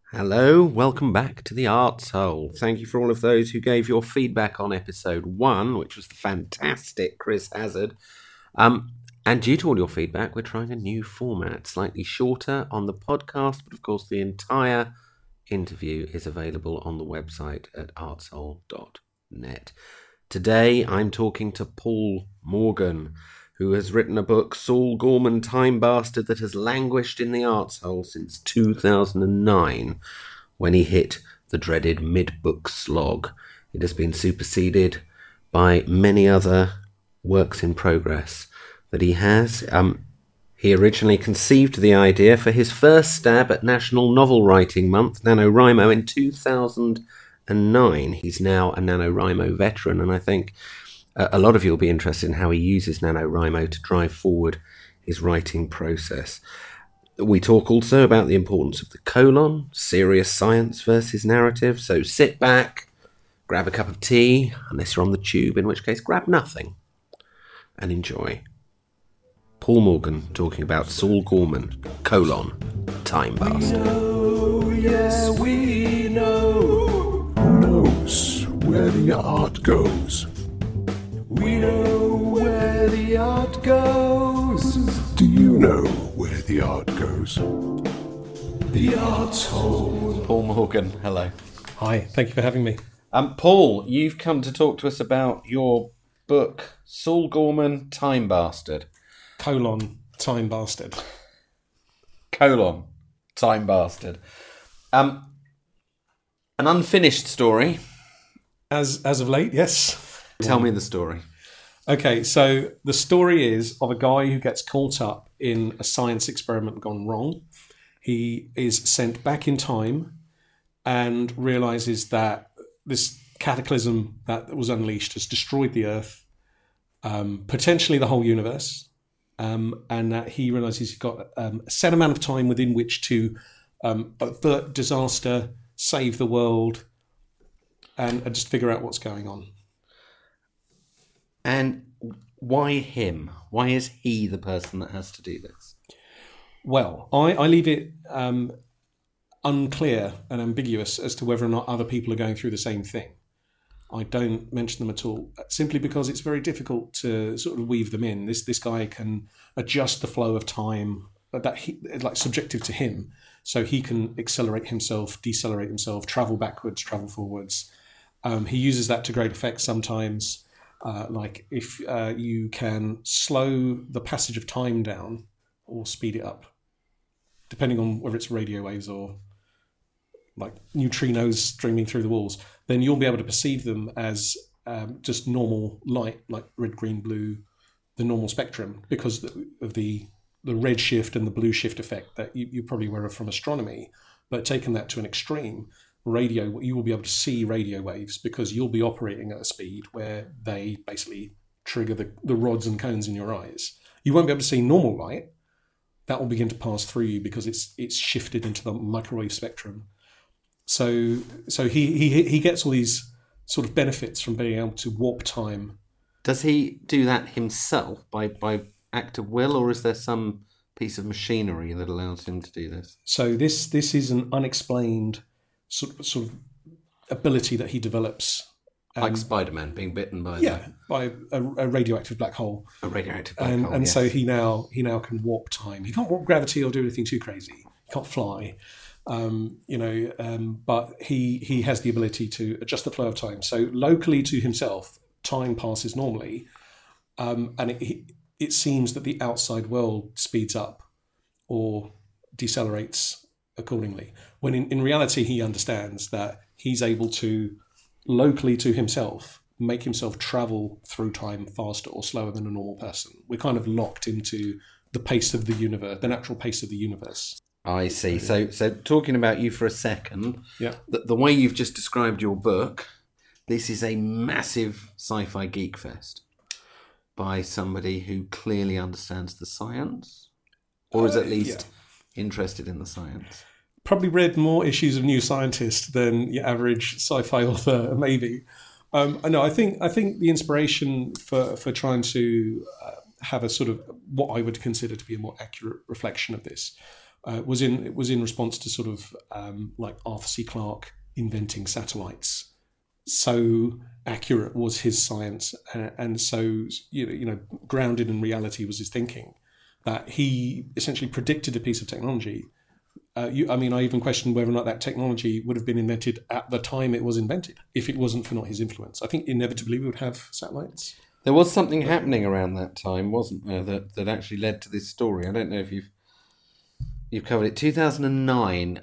Hello, welcome back to the Arts Hole. Thank you for all of those who gave your feedback on episode 1, which was the fantastic Chris Hazard. And due to all your feedback, we're trying a new format, slightly shorter on the podcast, but of course the entire interview is available on the website at artshole.net. Today I'm talking to Paul Morgan, who has written a book, Saul Gorman, Time Bastard, that has languished in the Arts Hole since 2009, when he hit the dreaded mid-book slog. It has been superseded by many other works in progress that he has. He originally conceived the idea for his first stab at National Novel Writing Month, NaNoWriMo, in 2009. He's now a NaNoWriMo veteran, and I think a lot of you will be interested in how he uses NaNoWriMo to drive forward his writing process. We talk also about the importance of the colon, serious science versus narrative. So sit back, grab a cup of tea, unless you're on the tube, in which case grab nothing, and enjoy. Paul Morgan talking about Saul Gorman, Time Bastard. We know. Who knows where the art goes? We know where the art goes. Do you know where the art goes? The Arts Hole. Paul Morgan, hello. Hi, thank you for having me. Paul, you've come to talk to us about your book, Saul Gorman, Time Bastard. Time Bastard. Time Bastard. An unfinished story. As of late, yes. Tell me the story. Okay, so the story is of a guy who gets caught up in a science experiment gone wrong. He is sent back in time and realizes that this cataclysm that was unleashed has destroyed the Earth, potentially the whole universe, and that he realizes he's got a set amount of time within which to avert disaster, save the world, and just figure out what's going on. And why him? Why is he the person that has to do this? Well, I leave it unclear and ambiguous as to whether or not other people are going through the same thing. I don't mention them at all, simply because it's very difficult to sort of weave them in. This guy can adjust the flow of time, like subjective to him, so he can accelerate himself, decelerate himself, travel backwards, travel forwards. He uses that to great effect sometimes. Like if you can slow the passage of time down or speed it up, depending on whether it's radio waves or like neutrinos streaming through the walls, then you'll be able to perceive them as just normal light, like red, green, blue, the normal spectrum, because of the red shift and the blue shift effect that you probably aware of from astronomy. But taking that to an extreme, you will be able to see radio waves because you'll be operating at a speed where they basically trigger the rods and cones in your eyes. You won't be able to see normal light. That will begin to pass through you because it's shifted into the microwave spectrum. So he gets all these sort of benefits from being able to warp time. Does he do that himself by act of will, or is there some piece of machinery that allows him to do this? So this is an unexplained sort of ability that he develops, like Spider-Man being bitten by by a radioactive black hole. A radioactive black hole. And yes. so he now can warp time. He can't warp gravity or do anything too crazy. He can't fly, but he has the ability to adjust the flow of time. So locally to himself, time passes normally, and it seems that the outside world speeds up or decelerates accordingly, when in reality he understands that he's able to locally to himself make himself travel through time faster or slower than a normal person. We're kind of locked into the pace of the universe, the natural pace of the universe. I see. So talking about you for a second, the way you've just described your book, this is a massive sci-fi geek fest by somebody who clearly understands the science, or is at least interested in the science. Probably read more issues of New Scientist than your average sci-fi author, maybe. I think the inspiration for trying to have a sort of what I would consider to be a more accurate reflection of this was in response to sort of like Arthur C. Clarke inventing satellites. So accurate was his science, and so grounded in reality was his thinking, that he essentially predicted a piece of technology. I even questioned whether or not that technology would have been invented at the time it was invented, if it wasn't for not his influence. I think inevitably we would have satellites. There was something happening around that time, wasn't there, that actually led to this story. I don't know if you've covered it. 2009,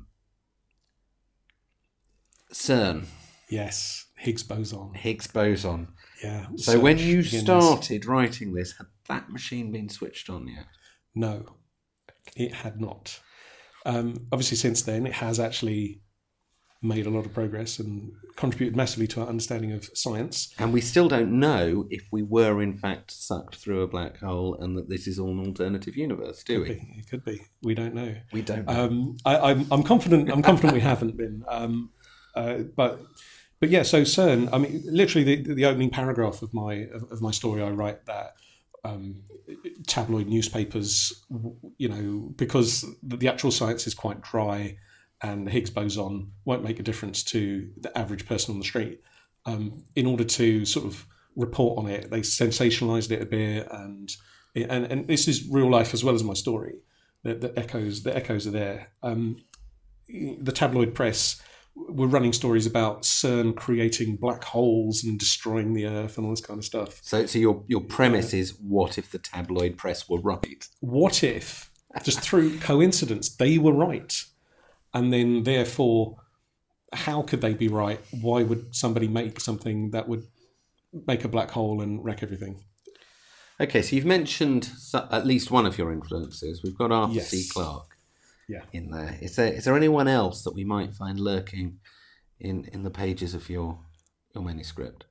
CERN. Yes, Higgs boson. Higgs boson. Yeah. So when you started writing this, had that machine been switched on yet? No, it had not. Obviously, since then, it has actually made a lot of progress and contributed massively to our understanding of science. And we still don't know if we were, in fact, sucked through a black hole and that this is all an alternative universe, do we? It could be. We don't know. We don't know. I'm confident. I'm confident we haven't been. But yeah. So CERN. I mean, literally, the opening paragraph of my story, I write that. Tabloid newspapers, because the actual science is quite dry and the Higgs boson won't make a difference to the average person on the street. In order to sort of report on it, they sensationalized it a bit, and this is real life as well as my story. The echoes are there. The tabloid press were running stories about CERN creating black holes and destroying the Earth and all this kind of stuff. So your premise is, what if the tabloid press were right? What if, just through coincidence, they were right? And then, therefore, how could they be right? Why would somebody make something that would make a black hole and wreck everything? Okay, so you've mentioned at least one of your influences. We've got Arthur C. Clarke. Yeah. In there. Is there anyone else that we might find lurking in the pages of your manuscript?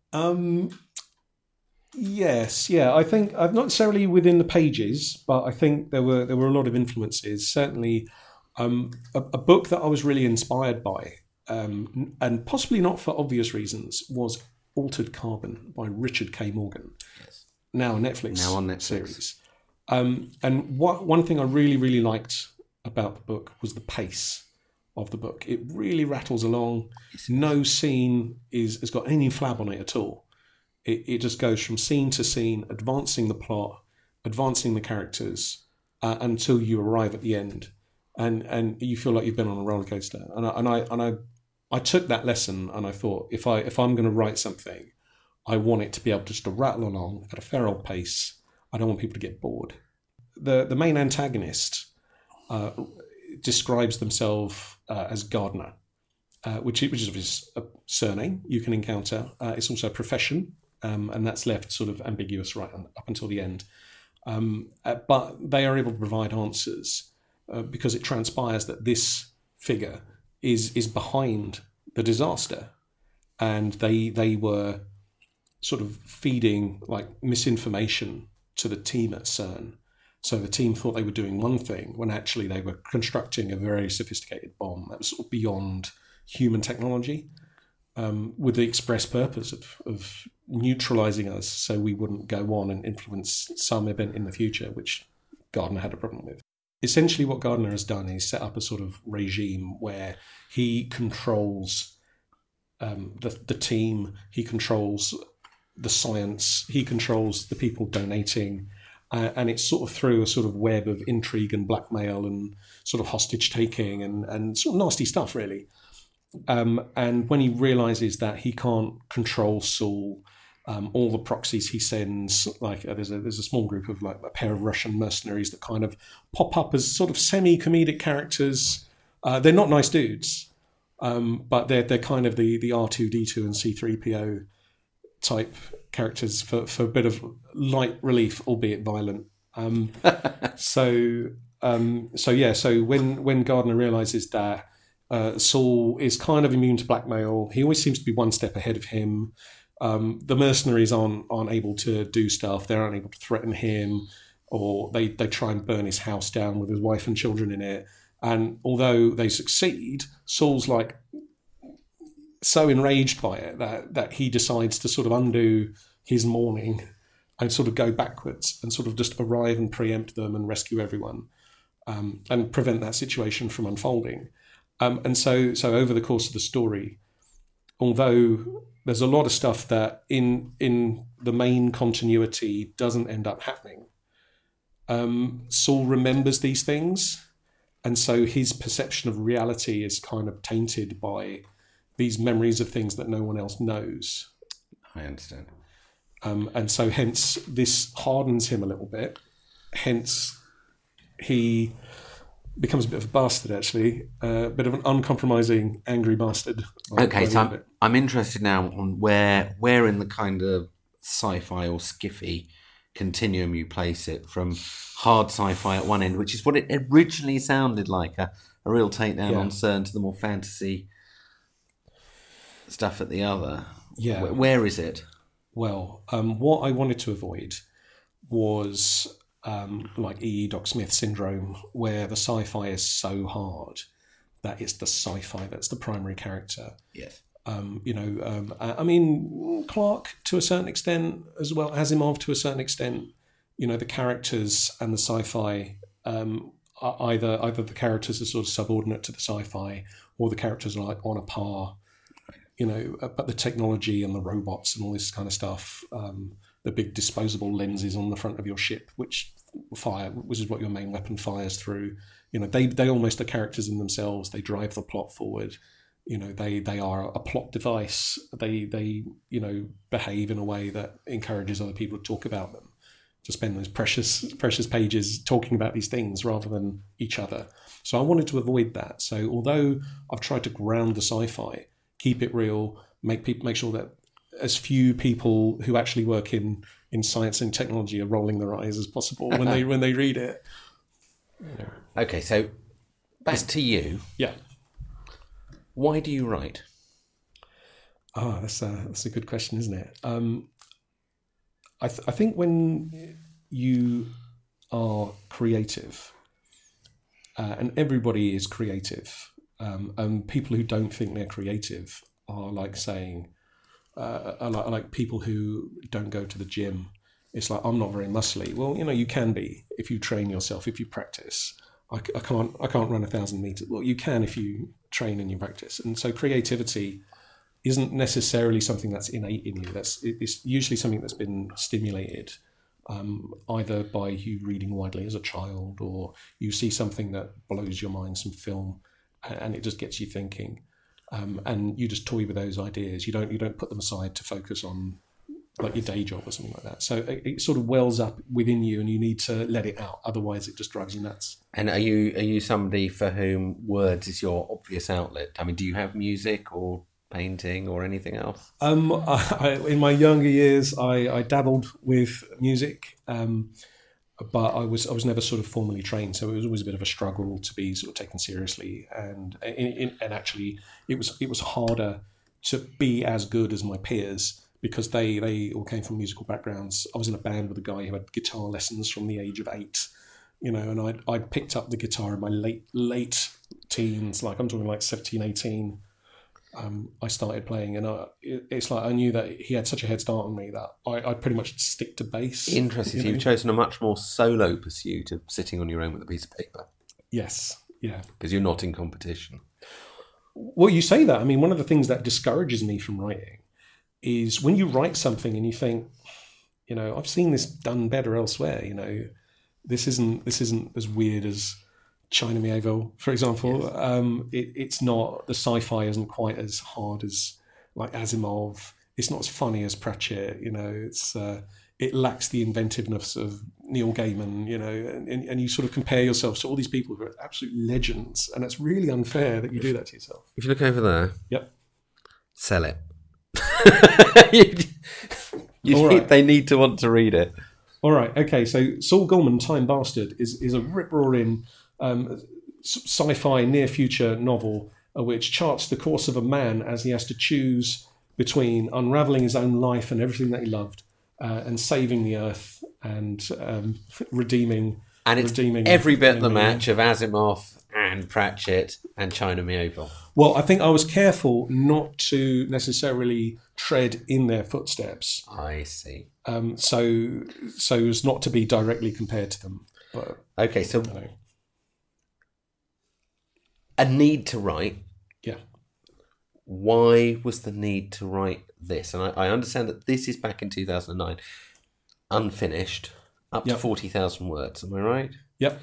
Yes, yeah. I think not necessarily within the pages, but I think there were a lot of influences. Certainly, a book that I was really inspired by, and possibly not for obvious reasons, was Altered Carbon by Richard K. Morgan. Yes. Now on Netflix. Series. And one thing I really, really liked about the book was the pace of the book. It really rattles along. No scene has got any flab on it at all. It just goes from scene to scene, advancing the plot, advancing the characters, until you arrive at the end, and you feel like you've been on a roller coaster. And I took that lesson, and I thought, if I'm going to write something, I want it to be able just to rattle along at a fair old pace. I don't want people to get bored. The main antagonist describes themselves as gardener, which is a surname you can encounter. It's also a profession, and that's left sort of ambiguous right up until the end. But they are able to provide answers because it transpires that this figure is behind the disaster, and they were sort of feeding like misinformation to the team at CERN. So the team thought they were doing one thing when actually they were constructing a very sophisticated bomb that was sort of beyond human technology, with the express purpose of neutralizing us so we wouldn't go on and influence some event in the future, which Gardner had a problem with. Essentially what Gardner has done is set up a sort of regime where he controls the team, he controls the science, he controls the people donating, and it's sort of through a sort of web of intrigue and blackmail and sort of hostage taking and sort of nasty stuff, really. And when he realizes that he can't control Saul, all the proxies he sends, like there's a small group of like a pair of Russian mercenaries that kind of pop up as sort of semi-comedic characters. They're not nice dudes, but they're kind of the R2-D2 and C3PO type characters for a bit of light relief, albeit violent. So when Gardner realizes that Saul is kind of immune to blackmail, he always seems to be one step ahead of him. The mercenaries aren't able to do stuff. They're unable to threaten him, or they try and burn his house down with his wife and children in it. And although they succeed, Saul's like so enraged by it that he decides to sort of undo his mourning and sort of go backwards and sort of just arrive and preempt them and rescue everyone. and prevent that situation from unfolding. And so over the course of the story, although there's a lot of stuff that in the main continuity doesn't end up happening, Saul remembers these things, and so his perception of reality is kind of tainted by these memories of things that no one else knows. I understand. And so hence this hardens him a little bit. Hence he becomes a bit of a bastard, actually, a bit of an uncompromising, angry bastard. Okay, so I'm interested now on where in the kind of sci-fi or skiffy continuum you place it, from hard sci-fi at one end, which is what it originally sounded like, a real takedown on CERN, to the more fantasy stuff at the other. Yeah. Where is it? Well, what I wanted to avoid was like E.E. Doc Smith syndrome, where the sci-fi is so hard that it's the sci-fi that's the primary character. Yes. I mean, Clarke to a certain extent, as well, Asimov to a certain extent. The characters and the sci-fi, either the characters are sort of subordinate to the sci-fi, or the characters are like on a par. But the technology and the robots and all this kind of stuff, the big disposable lenses on the front of your ship, which is what your main weapon fires through. They almost are characters in themselves. They drive the plot forward. They are a plot device. They behave in a way that encourages other people to talk about them, to spend those precious pages talking about these things rather than each other. So I wanted to avoid that. So although I've tried to ground the sci-fi, keep it real, make sure that as few people who actually work in science and technology are rolling their eyes as possible when they read it. Okay, so back to you. Yeah. Why do you write? That's a good question, isn't it? I think when you are creative, and everybody is creative, and people who don't think they're creative are like saying, like people who don't go to the gym. It's like, I'm not very muscly. Well, you can be if you train yourself, if you practice. I can't run 1,000 meters. Well, you can if you train and you practice. And so creativity isn't necessarily something that's innate in you. It's usually something that's been stimulated either by you reading widely as a child, or you see something that blows your mind, some film, and it just gets you thinking. And you just toy with those ideas. You don't put them aside to focus on like your day job or something like that. So it sort of wells up within you, and you need to let it out. Otherwise, it just drives you nuts. And are you somebody for whom words is your obvious outlet? I mean, do you have music or painting or anything else? In my younger years, I dabbled with music, but I was never sort of formally trained, so it was always a bit of a struggle to be sort of taken seriously. And actually, it was harder to be as good as my peers, because they all came from musical backgrounds. I was in a band with a guy who had guitar lessons from the age of 8, and I'd picked up the guitar in my late teens, like I'm talking like 17, 18. I started playing, and it's like I knew that he had such a head start on me that I'd pretty much stick to bass. Interesting. You've chosen a much more solo pursuit of sitting on your own with a piece of paper. Yes, yeah. Because you're not in competition. Well, you say that. I mean, one of the things that discourages me from writing is when you write something and you think, I've seen this done better elsewhere. This isn't as weird as China Miéville, for example. Yes. It's not, the sci-fi isn't quite as hard as like Asimov. It's not as funny as Pratchett. It lacks the inventiveness of Neil Gaiman. And you sort of compare yourselves to all these people who are absolute legends, and it's really unfair that you do that to yourself. If you look over there, yep, sell it. They need to want to read it. All right, okay. So Saul Goldman, Time Bastard, is a rip-roaring sci-fi near-future novel which charts the course of a man as he has to choose between unravelling his own life and everything that he loved, and saving the Earth and redeeming. And it's every bit the match of Asimov and Pratchett and China Miéville. Well, I think I was careful not to necessarily tread in their footsteps. I see. So as not to be directly compared to them. But, okay, so a need to write. Yeah. Why was the need to write this? And I understand that this is back in 2009, unfinished, up to 40,000 words. Am I right? Yep.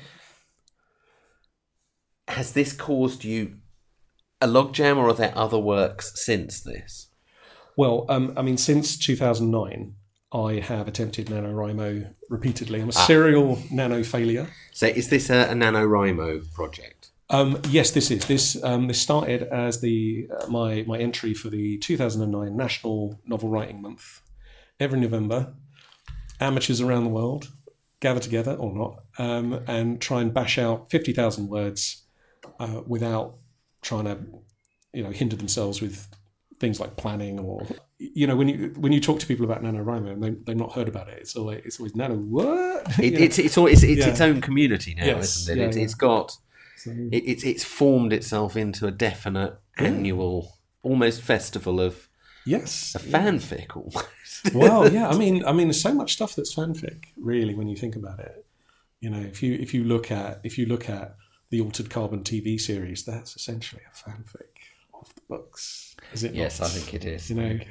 Has this caused you a logjam, or are there other works since this? Well, I mean, since 2009, I have attempted NaNoWriMo repeatedly. I'm a serial nano failure. So is this a NaNoWriMo project? Yes, this is. This started as my entry for the 2009 National Novel Writing Month. Every November, amateurs around the world gather together, or not, and try and bash out 50,000 words without trying to, hinder themselves with things like planning, or when you talk to people about NaNoWriMo and they've not heard about it, it's always nano what? It's its own community now, isn't it? It's got it's formed itself into a definite annual, almost festival of fanfic almost. Well, yeah, I mean, there's so much stuff that's fanfic, really, when you think about it. If you look at the Altered Carbon TV series, that's essentially a fanfic of the books, is it not? Yes, I think it is.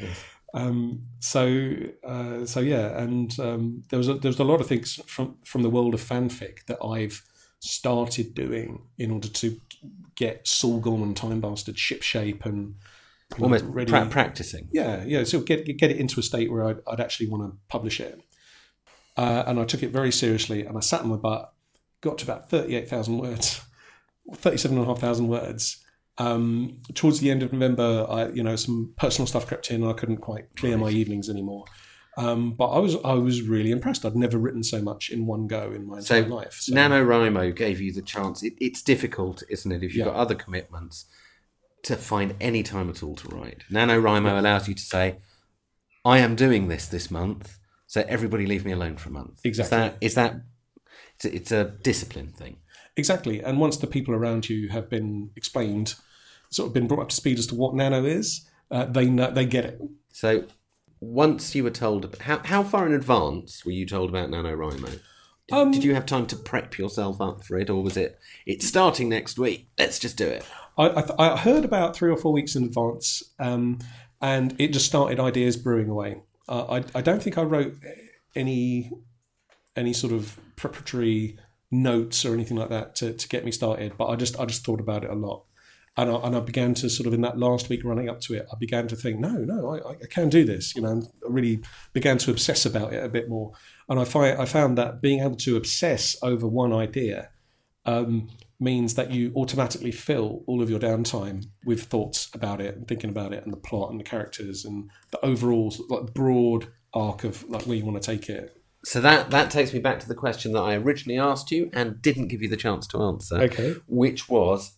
So yeah, and there was a lot of things from the world of fanfic that I've started doing in order to get Saul Gorman Time Bastard shipshape and almost ready. Practicing. Yeah. So get it into a state where I'd actually want to publish it, and I took it very seriously, and I sat on my butt, got to about 38,000 words, 37,500 words. Towards the end of November, some personal stuff crept in, and I couldn't quite clear my evenings anymore. But I was really impressed. I'd never written so much in one go in my entire life. So NaNoWriMo gave you the chance. It's difficult, isn't it, if you've got other commitments, to find any time at all to write. NaNoWriMo allows you to say, I am doing this month, so everybody leave me alone for a month. Exactly. It's a discipline thing. Exactly. And once the people around you have been explained, sort of been brought up to speed as to what nano is, they get it. So once you were told, how far in advance were you told about NaNoWriMo? Did you have time to prep yourself up for it, or was it's starting next week, let's just do it? I heard about 3 or 4 weeks in advance, and it just started ideas brewing away. I don't think I wrote any sort of preparatory notes or anything like that to get me started, but I just thought about it a lot. And I began to sort of, in that last week running up to it, I began to think, I can do this. And I really began to obsess about it a bit more. And I found that being able to obsess over one idea means that you automatically fill all of your downtime with thoughts about it and thinking about it and the plot and the characters and the overall broad arc of where you want to take it. So that takes me back to the question that I originally asked you and didn't give you the chance to answer. Okay. Which was,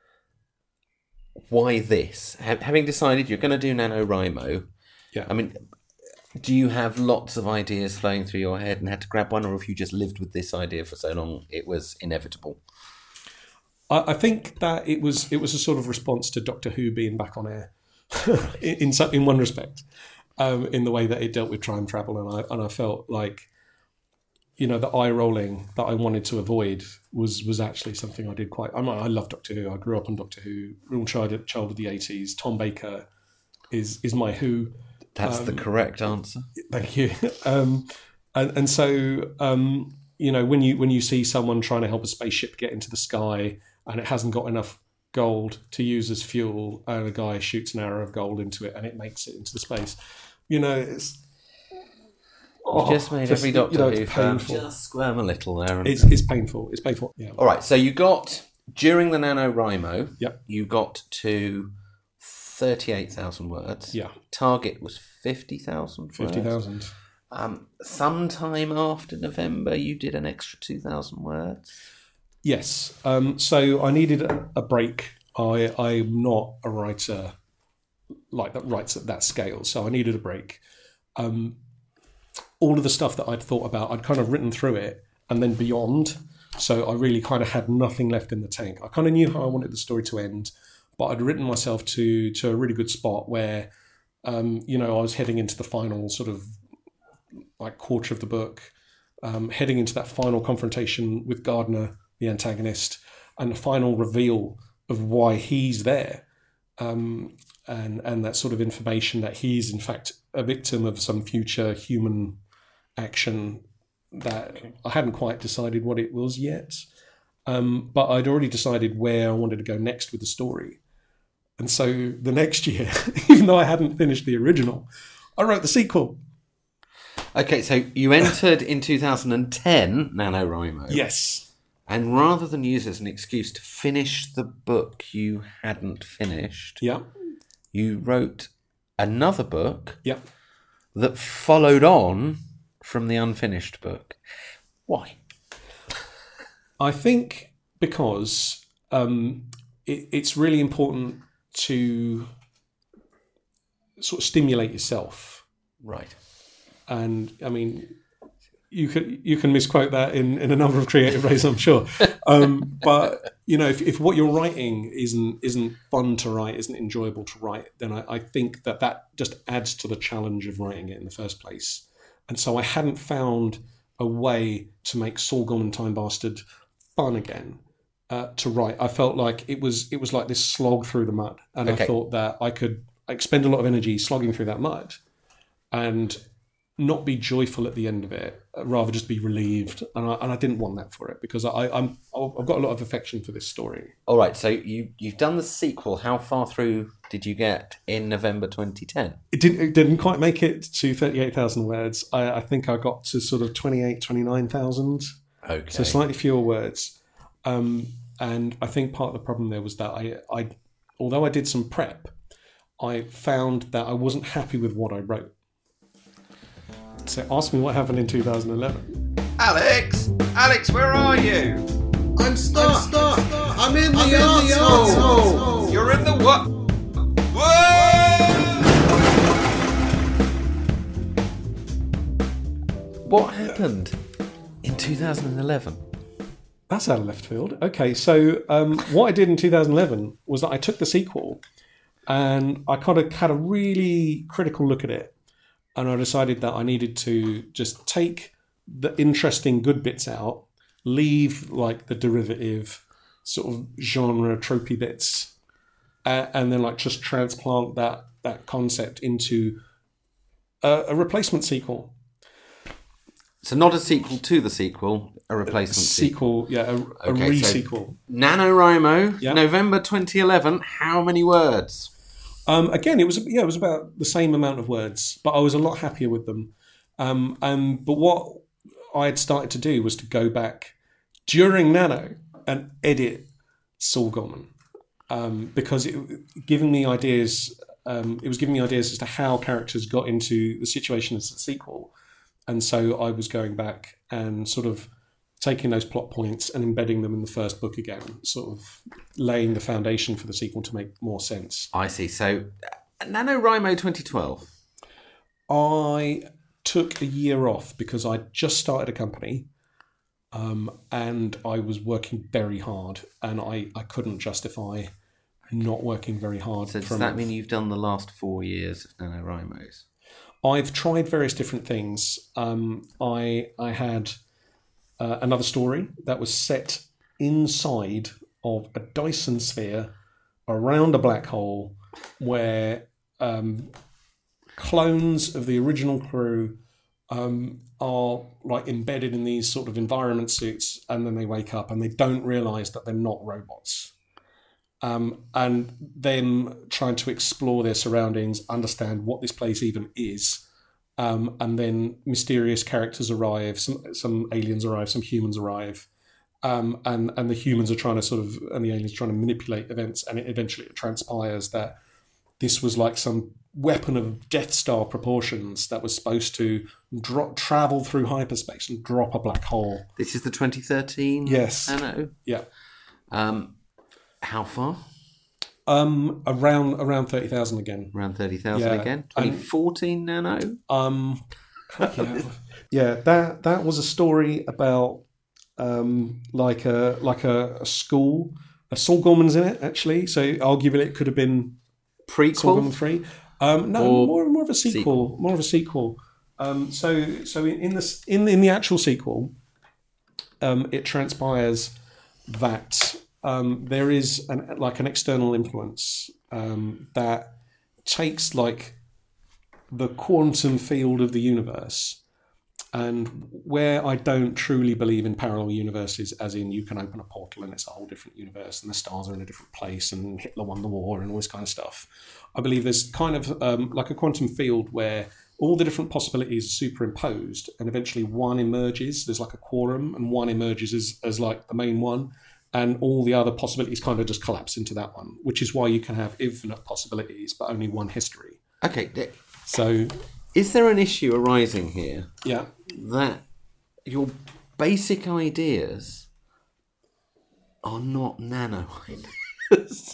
why this? Having decided you're going to do NaNoWriMo, I mean, do you have lots of ideas flowing through your head and had to grab one, or if you just lived with this idea for so long it was inevitable? I think that it was a sort of response to Doctor Who being back on air, in one respect, in the way that it dealt with time travel, and I felt like, the eye rolling that I wanted to avoid was actually something I did quite. I love Doctor Who. I grew up on Doctor Who. Real child of the 80s. Tom Baker is my Who. That's the correct answer. Thank you. And so when you see someone trying to help a spaceship get into the sky and it hasn't got enough gold to use as fuel, and a guy shoots an arrow of gold into it and it makes it into the space, it's. You just made every Doctor Who fan just squirm a little there. It's painful. It's painful. Yeah. All right. So you got, during the NaNoWriMo, Yep. you got to 38,000 words. Yeah. Target was 50,000 50,000. Sometime after November, you did an extra 2,000 words. Yes. So I needed a break. I'm not a writer that writes at that scale, so I needed a break. All of the stuff that I'd thought about, I'd kind of written through it and then beyond. So I really kind of had nothing left in the tank. I kind of knew how I wanted the story to end, but I'd written myself to a really good spot where, I was heading into the final sort of quarter of the book, heading into that final confrontation with Gardner, the antagonist, and the final reveal of why he's there, and that sort of information that he's in fact a victim of some future human action that I hadn't quite decided what it was yet. But I'd already decided where I wanted to go next with the story. And so the next year, even though I hadn't finished the original, I wrote the sequel. Okay, so you entered in 2010 NaNoWriMo. Yes. And rather than use it as an excuse to finish the book you hadn't finished, Yeah. you wrote another book Yeah. that followed on from the unfinished book. Why? I think because it's really important to sort of stimulate yourself. Right. And I mean, you can misquote that in a number of creative ways, I'm sure. But you know, if what you're writing isn't fun to write, isn't enjoyable to write, then I think that just adds to the challenge of writing it in the first place. And so I hadn't found a way to make Saul Gorman Time Bastard fun again to write. I felt like it was like this slog through the mud, and Okay. I thought that I could expend a lot of energy slogging through that mud, and not be joyful at the end of it, rather just be relieved. And I didn't want that for it, because I've got a lot of affection for this story. All right, so you've done the sequel. How far through did you get in November 2010? It didn't quite make it to 38,000 words. I think I got to sort of 29,000. Okay. So slightly fewer words. And I think part of the problem there was that I although I did some prep, I found that I wasn't happy with what I wrote. So ask me what happened in 2011. Alex, where are you? I'm stuck. I'm in the arsehole. You're in the what? What happened in 2011? That's out of left field. Okay, so what I did in 2011 was that I took the sequel and I kind of had a really critical look at it. And I decided that I needed to just take the interesting good bits out, leave like the derivative sort of genre tropey bits, and then like just transplant that concept into a replacement sequel. So not a sequel to the sequel, a replacement sequel. Yeah, a Okay, re-sequel. NaNoWriMo, Yeah. November 2011. How many words? Again, it was about the same amount of words, but I was a lot happier with them. But what I had started to do was to go back during Nano and edit Saul Gorman, because it was giving me ideas as to how characters got into the situation as a sequel, and so I was going back and sort of taking those plot points and embedding them in the first book again, sort of laying the foundation for the sequel to make more sense. I see. So NaNoWriMo 2012. I took a year off because I just started a company, and I was working very hard, and I couldn't justify not working very hard. So does that mean you've done the last 4 years of NaNoWriMos? I've tried various different things. I had another story that was set inside of a Dyson sphere around a black hole, where clones of the original crew are like embedded in these sort of environment suits, and then they wake up and they don't realize that they're not robots. And them trying to explore their surroundings, understand what this place even is. And then mysterious characters arrive, some aliens arrive, some humans arrive, and the humans are trying to and the aliens trying to manipulate events, and eventually it transpires that this was like some weapon of Death Star proportions that was supposed to travel through hyperspace and drop a black hole. This is the 2013? Yes. Nano? Yeah. How far? Around 30,000 again. Around 30,000 Yeah. again? 2014 Nano? Yeah, that was a story about like a school. Saul Gorman's in it actually, so arguably it could have been Saul Gorman Prequel? 3. Or More of a sequel. More of a sequel. So in the actual sequel, it transpires that there is an external influence that takes like the quantum field of the universe, and where I don't truly believe in parallel universes, as in you can open a portal and it's a whole different universe and the stars are in a different place and Hitler won the war and all this kind of stuff. I believe there's kind of like a quantum field where all the different possibilities are superimposed and eventually one emerges. There's like a quorum and one emerges as like the main one, and all the other possibilities kind of just collapse into that one, which is why you can have infinite possibilities but only one history. Okay. So is there an issue arising here? Yeah. That your basic ideas are not nano ideas.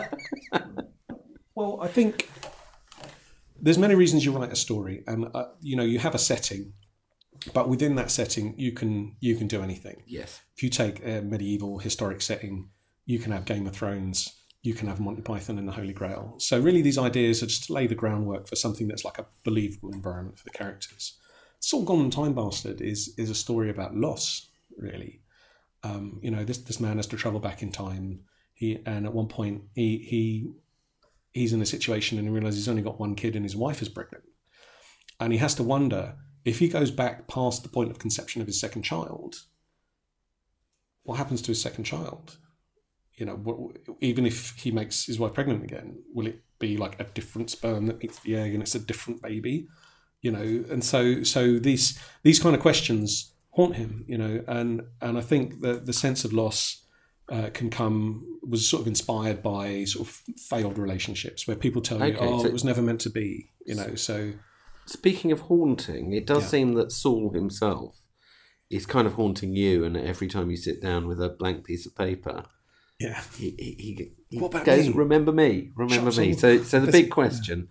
Well, I think there's many reasons you write a story, and you have a setting, but within that setting you can do anything. Yes. If you take a medieval historic setting, you can have Game of Thrones, you can have Monty Python and the Holy Grail. So really these ideas are just to lay the groundwork for something that's like a believable environment for the characters. Saul Goodman Time Bastard is a story about loss, really. This man has to travel back in time. And at one point he's in a situation and he realizes he's only got one kid and his wife is pregnant. And he has to wonder, if he goes back past the point of conception of his second child, what happens to his second child? Even if he makes his wife pregnant again, will it be like a different sperm that meets the egg and it's a different baby? And so these kind of questions haunt him, and I think that the sense of loss was sort of inspired by sort of failed relationships where people tell you, it was never meant to be, so. Speaking of haunting, it does seem that Saul himself is kind of haunting you, and every time you sit down with a blank piece of paper, he goes, me? Remember me. So the big question,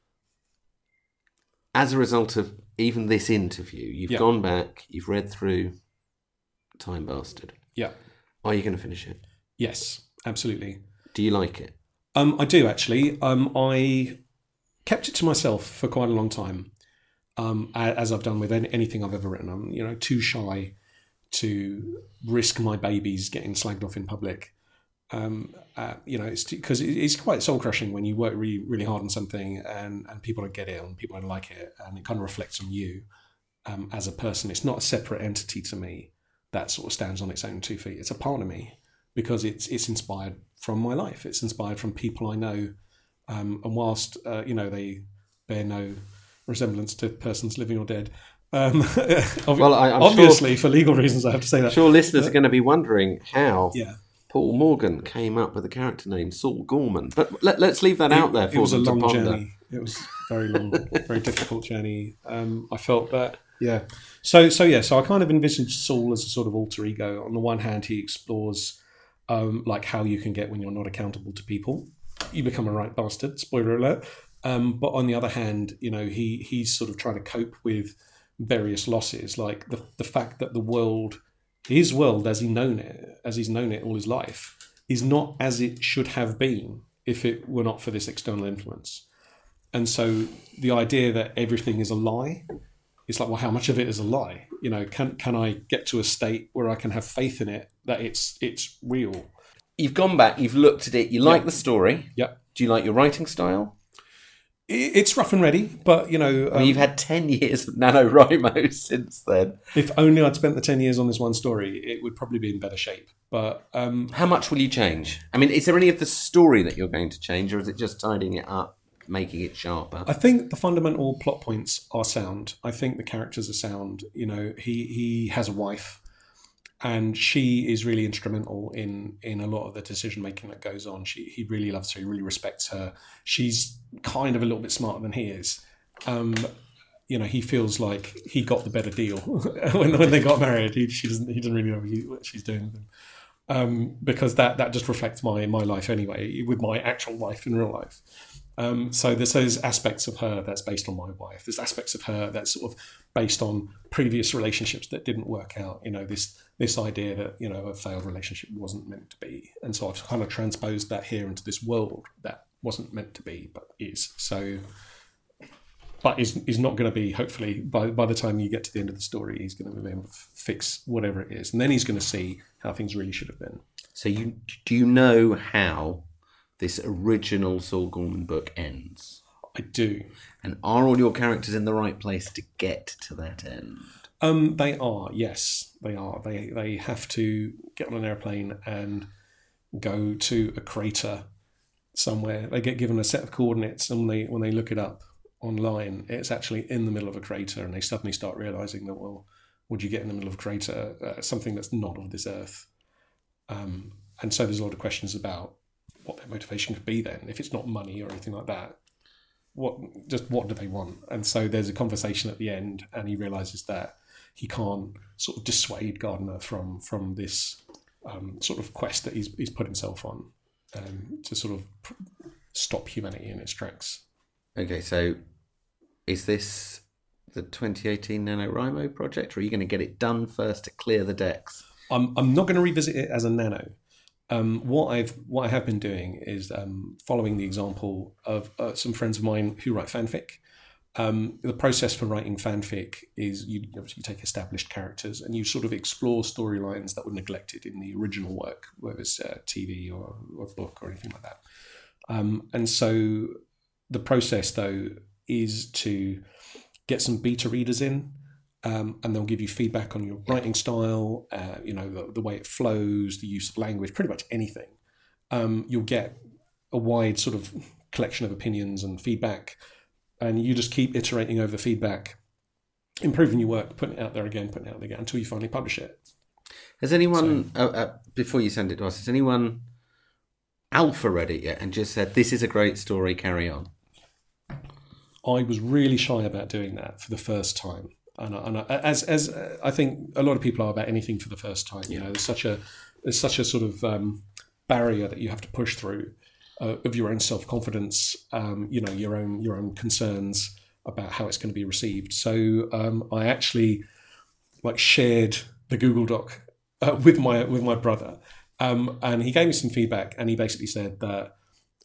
as a result of even this interview, you've gone back, you've read through Time Bastard. Yeah. Are you going to finish it? Yes, absolutely. Do you like it? I do, actually. I kept it to myself for quite a long time, as I've done with anything I've ever written. I'm, too shy to risk my babies getting slagged off in public. It's because it's quite soul crushing when you work really, really hard on something and people don't get it and people don't like it, and it kind of reflects on you as a person. It's not a separate entity to me that sort of stands on its own 2 feet. It's a part of me because it's inspired from my life. It's inspired from people I know, and whilst they bear no resemblance to persons living or dead. I'm obviously sure, for legal reasons, I have to say that. I'm sure listeners are going to be wondering how. Yeah. Paul Morgan came up with a character named Saul Gorman. But let's leave that out there for them to ponder. It was a long journey. It was very long, very difficult journey. I felt that, So I kind of envisaged Saul as a sort of alter ego. On the one hand, he explores like how you can get when you're not accountable to people. You become a right bastard, spoiler alert. But on the other hand, he's sort of trying to cope with various losses, like the fact that the world, his world as he's known it all his life, is not as it should have been if it were not for this external influence. And so the idea that everything is a lie, it's like, well, how much of it is a lie? Can I get to a state where I can have faith in it, that it's real? You've gone back, you've looked at it, you like the story. Yep. Do you like your writing style? It's rough and ready, but, you've had 10 years of NaNoWriMo since then. If only I'd spent the 10 years on this one story, it would probably be in better shape. But how much will you change? I mean, is there any of the story that you're going to change, or is it just tidying it up, making it sharper? I think the fundamental plot points are sound. I think the characters are sound. He has a wife, and she is really instrumental in a lot of the decision making that goes on. He really loves her. He really respects her. She's kind of a little bit smarter than he is. He feels like he got the better deal when they got married. He doesn't really know what she's doing with him, because that just reflects my life anyway, with my actual life in real life. So there's those aspects of her that's based on my wife. There's aspects of her that's sort of based on previous relationships that didn't work out. This idea that, a failed relationship wasn't meant to be. And so I've kind of transposed that here into this world that wasn't meant to be, but is. So but is not going to be, hopefully, by the time you get to the end of the story, he's going to be able to fix whatever it is. And then he's going to see how things really should have been. So do you know how this original Saul Gorman book ends? I do. And are all your characters in the right place to get to that end? They are, yes, they are. They have to get on an airplane and go to a crater somewhere. They get given a set of coordinates, and when they look it up online, it's actually in the middle of a crater, and they suddenly start realizing that, well, would you get in the middle of a crater, something that's not of this earth? And so there's a lot of questions about what their motivation could be then, if it's not money or anything like that. What do they want? And so there's a conversation at the end, and he realizes that he can't sort of dissuade Gardner from this sort of quest that he's put himself on to sort of stop humanity in its tracks. Okay, so is this the 2018 NaNoWriMo project, or are you going to get it done first to clear the decks? I'm not going to revisit it as a nano. What I have been doing is following the example of some friends of mine who write fanfic. The process for writing fanfic is you obviously take established characters and you sort of explore storylines that were neglected in the original work, whether it's TV or book or anything like that. And so the process, though, is to get some beta readers in, and they'll give you feedback on your writing style, the way it flows, the use of language, pretty much anything. You'll get a wide sort of collection of opinions and feedback, and you just keep iterating over feedback, improving your work, putting it out there again, until you finally publish it. Has anyone, before you send it to us, has anyone alpha read it yet and just said, this is a great story, carry on? I was really shy about doing that for the first time. And as I think a lot of people are about anything for the first time. You know, there's such a sort of barrier that you have to push through of your own self-confidence, your own concerns about how it's going to be received. So I actually shared the Google Doc with my brother, and he gave me some feedback, and he basically said that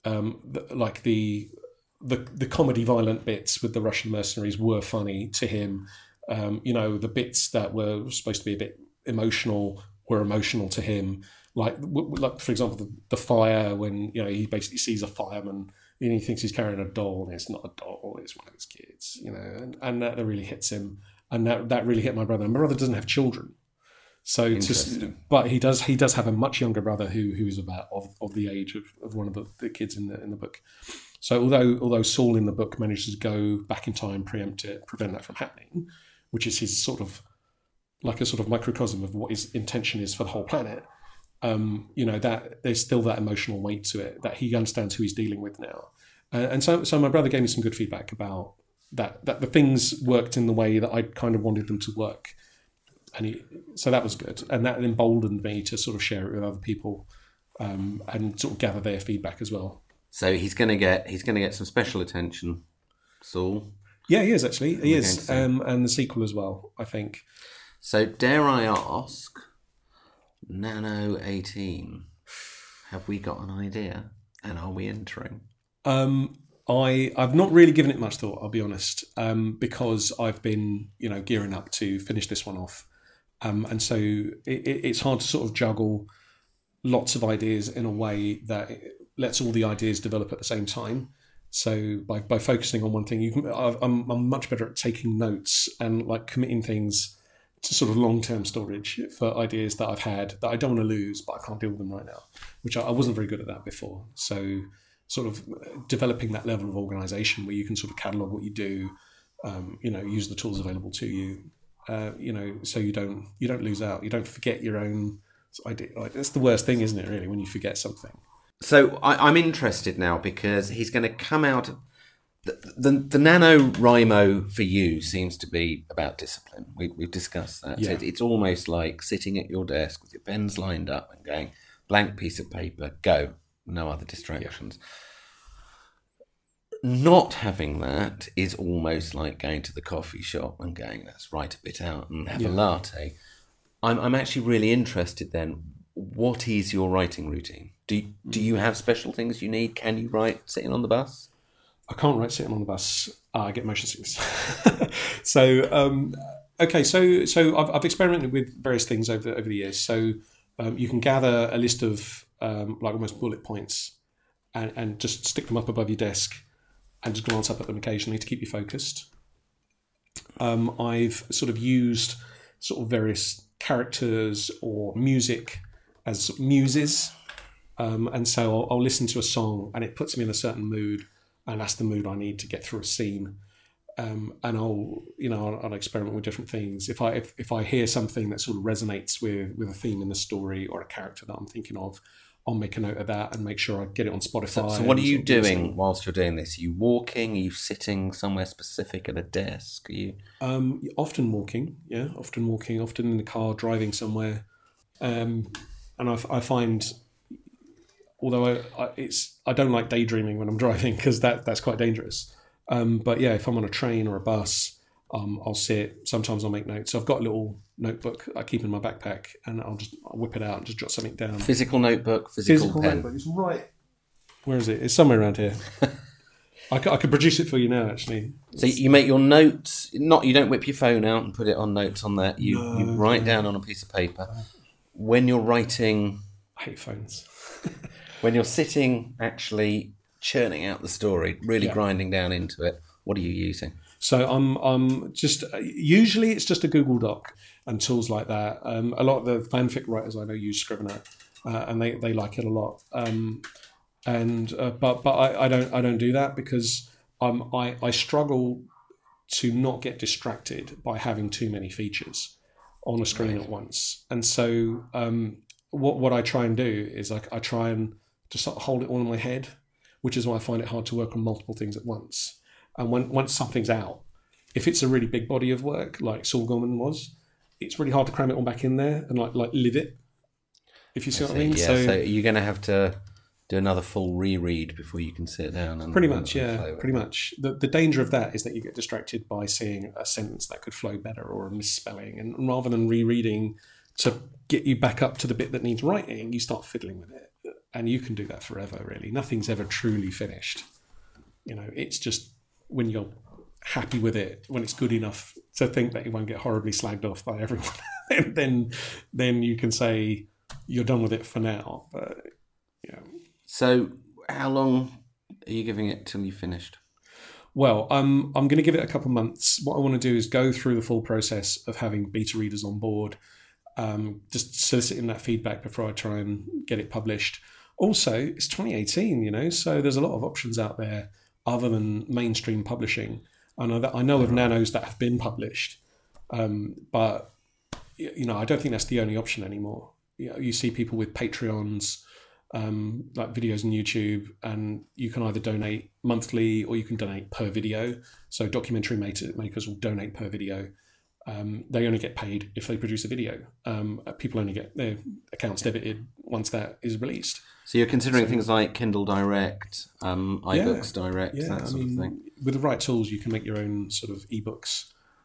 the comedy violent bits with the Russian mercenaries were funny to him. The bits that were supposed to be a bit emotional were emotional to him. Like for example, the fire, when he basically sees a fireman and he thinks he's carrying a doll, and it's not a doll, it's one of his kids. And that really hits him, and that really hit my brother. And my brother doesn't have children, so but he does have a much younger brother who is about of the age of one of the kids in the book. So although Saul in the book manages to go back in time, preempt it, prevent that from happening, which is his sort of like a sort of microcosm of what his intention is for the whole planet, that there's still that emotional weight to it, that he understands who he's dealing with now. And so my brother gave me some good feedback about that the things worked in the way that I kind of wanted them to work. So that was good. And that emboldened me to sort of share it with other people, and sort of gather their feedback as well. So he's going to get some special attention, Saul. Yeah, he is actually. He is, and the sequel as well, I think. So dare I ask, Nano 18, have we got an idea, and are we entering? I've not really given it much thought, I'll be honest, because I've been gearing up to finish this one off, and so it's hard to sort of juggle lots of ideas in a way that lets all the ideas develop at the same time. So by focusing on one thing, I'm much better at taking notes and committing things to sort of long-term storage for ideas that I've had that I don't want to lose, but I can't deal with them right now, which I wasn't very good at that before. So sort of developing that level of organization where you can sort of catalog what you do, use the tools available to you, so you don't lose out, you don't forget your own idea. That's the worst thing, isn't it, really, when you forget something. So I'm interested now, because he's going to come out. The NaNoWriMo for you seems to be about discipline. We've discussed that. Yeah. So it's almost like sitting at your desk with your pens lined up and going, blank piece of paper, go. No other distractions. Yeah. Not having that is almost like going to the coffee shop and going, let's write a bit out and have a latte. I'm actually really interested then. What is your writing routine? Do you have special things you need? Can you write sitting on the bus? I can't write sitting on the bus. I get motion sickness. So okay, so I've experimented with various things over the years. So you can gather a list of like almost bullet points and just stick them up above your desk and just glance up at them occasionally to keep you focused. I've sort of used sort of various characters or music as sort of muses, and so I'll listen to a song and it puts me in a certain mood, and that's the mood I need to get through a scene. And I'll experiment with different things. If I hear something that sort of resonates with a theme in the story or a character that I'm thinking of, I'll make a note of that and make sure I get it on Spotify. So what are you doing whilst you're doing this? Are you walking? Are you sitting somewhere specific at a desk? Are you often walking? Yeah, often walking. Often in the car, driving somewhere. And I find, although I don't like daydreaming when I'm driving because that's quite dangerous. But yeah, if I'm on a train or a bus, I'll sit. Sometimes I'll make notes. So I've got a little notebook I keep in my backpack, and I'll whip it out and just jot something down. Physical notebook, physical pen. Notebook. It's right. Where is it? It's somewhere around here. I could produce it for you now, actually. So you make your notes. You don't whip your phone out and put it on notes on there. You write down on a piece of paper. When you're writing, I hate phones. When you're sitting, actually churning out the story, really grinding down into it, what are you using? So I'm just usually it's just a Google Doc and tools like that. A lot of the fanfic writers I know use Scrivener, and they like it a lot. But I don't do that because I struggle to not get distracted by having too many features on a screen at once. And so what I try and do is I try and just sort of hold it all in my head, which is why I find it hard to work on multiple things at once. And once something's out, if it's a really big body of work like Saul Gorman was, it's really hard to cram it all back in there and like live it. If you see what I mean. Yeah. So you're going to have to do another full reread before you can sit down. And pretty much. The danger of that is that you get distracted by seeing a sentence that could flow better or a misspelling, and rather than rereading to get you back up to the bit that needs writing, you start fiddling with it, and you can do that forever. Really, nothing's ever truly finished. It's just when you're happy with it, when it's good enough to think that you won't get horribly slagged off by everyone, then you can say you're done with it for now. But So how long are you giving it till you've finished? Well, I'm going to give it a couple of months. What I want to do is go through the full process of having beta readers on board, just soliciting that feedback before I try and get it published. Also, it's 2018, so there's a lot of options out there other than mainstream publishing. I know of nanos that have been published, but I don't think that's the only option anymore. You see people with Patreons, like videos on YouTube, and you can either donate monthly or you can donate per video. So documentary makers will donate per video. They only get paid if they produce a video. People only get their accounts debited once that is released. So you're considering things like Kindle Direct, iBooks Direct, that sort of thing? With the right tools, you can make your own sort of ebooks.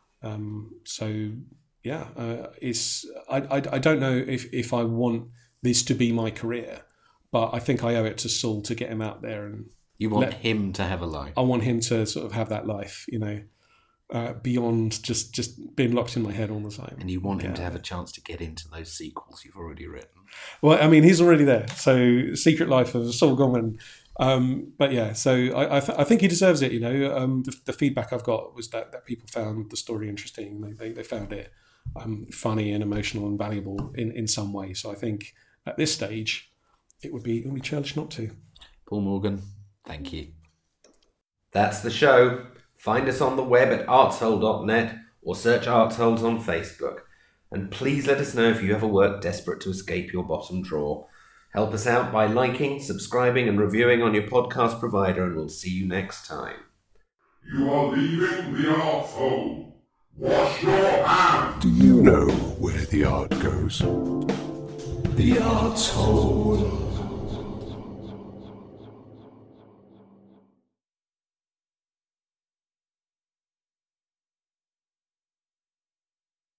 I don't know if I want this to be my career, but I think I owe it to Saul to get him out there. And you want him to have a life. I want him to sort of have that life, beyond just being locked in my head all the time. And you want him to have a chance to get into those sequels you've already written. Well, I mean, he's already there. So Secret Life of Saul Gorman. But yeah, so I think he deserves it. The feedback I've got was that people found the story interesting. They found it funny and emotional and valuable in some way. So I think at this stage, it would be churlish not to. Paul Morgan, thank you. That's the show. Find us on the web at artshole.net or search Artsholes on Facebook. And please let us know if you ever work desperate to escape your bottom drawer. Help us out by liking, subscribing and reviewing on your podcast provider, and we'll see you next time. You are leaving the arsehole. Wash your hands. Do you know where the art goes? The Artshole.